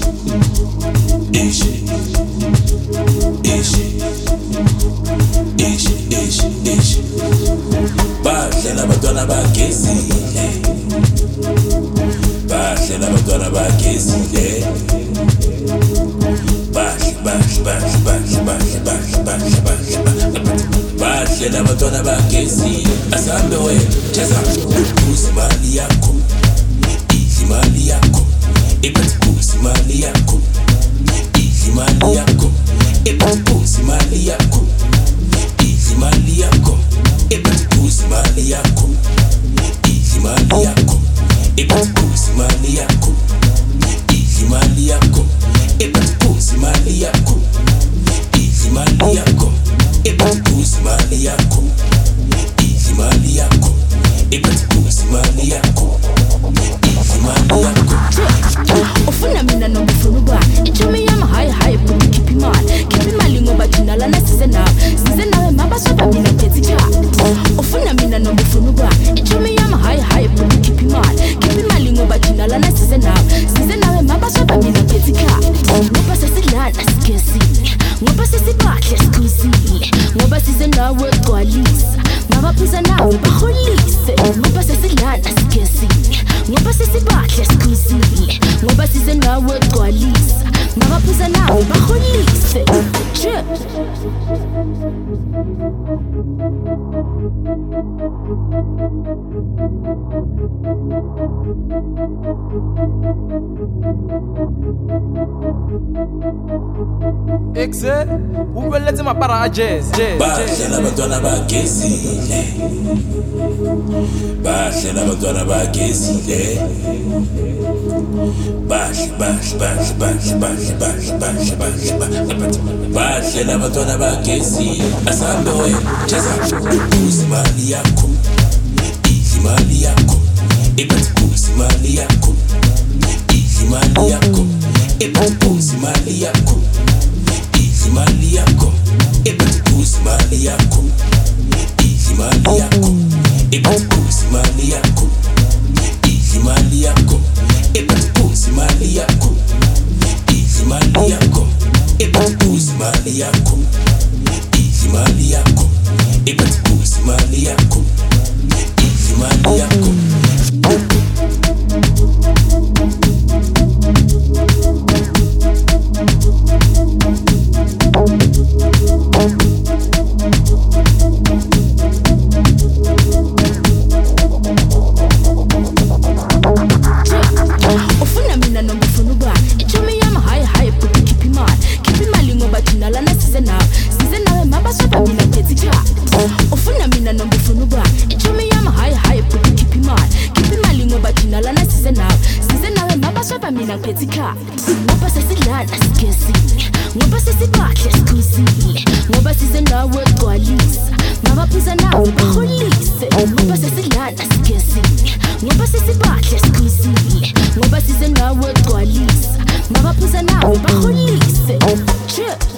bahle labantwana bagezile, bahle labantwana bagezile, bahle labantwana bagezile. Asambe wena cheza kusi imali yakho, idli imali yakho, iphethe kusi imali yakho, idli imali yakho, iphethe kusi imali yakho, idli imali yakho, iphethe kusi imali yakho, idli imali yakho, iphethe kusi imali yakho, idli imali yakho, iphethe kusi imali yakho, idli imali yakho, iphethe kusi imali yakho, idli imali yakho, iphethe kusi imali yakho, idli imali yakho. Ufuna mina noma ufuna ubani, ichumi yami hayi bhuti khipha imali ngoba thina lana size nawe mabaswapha mina ngithi cha. Ufuna mina noma ufuna ubani, ichumi yami hayi bhuti khipha imali ngoba thina lana size nawe mabaswapha mina ngithi cha. Ngoba sesidlala sigezile, ngoba sesibahle sikhuzile, ngoba size nawe gcwalisa, mabaphuza nawe baholise. Ngoba sesidlala sigezile, ngoba sesibahle sikhuzile, ngoba size nawe gcwalisa, mabaphuza nawe baholise. Excel, ubeletse mapara a jazz. Bahle labantwana bagezile, bahle labantwana bagezile, bahle labantwana bagezile. Asambe wena cheza kusi imali yakho, idli imali yakho, iphethe kusi imali yakho, idli imali yakho, iphethe kusi imali yakho, idli imali yakho, iphethe kusi imali yakho, idli imali yakho, iphethe kusi imali yakho, idli imali yakho, iphethe kusi imali yakho, idli imali yakho, iphethe kusi imali yakho, idli imali yakho, iphethe kusi imali yakho, idli imali yakho. Ufuna mina noma ufuna ubani, ichumi yami hayi bhuti khipha imali ngoba thina lana size nawe mabaswapha mina ngithi cha. Ufuna mina noma ufuna ubani, ichumi yami hayi bhuti khipha imali ngoba thina lana size nawe mabaswapha mina ngithi cha. Ngoba sesidlala sigezile, ngoba sesibahle sikhuzile, ngoba size nawe gcwalisa, mabaphuza nawe baholise. Ngoba sesidlala sigezile, ngoba sesibahle sikhuzile, ngoba size nawe gcwalisa, mabaphuza nawe baholise.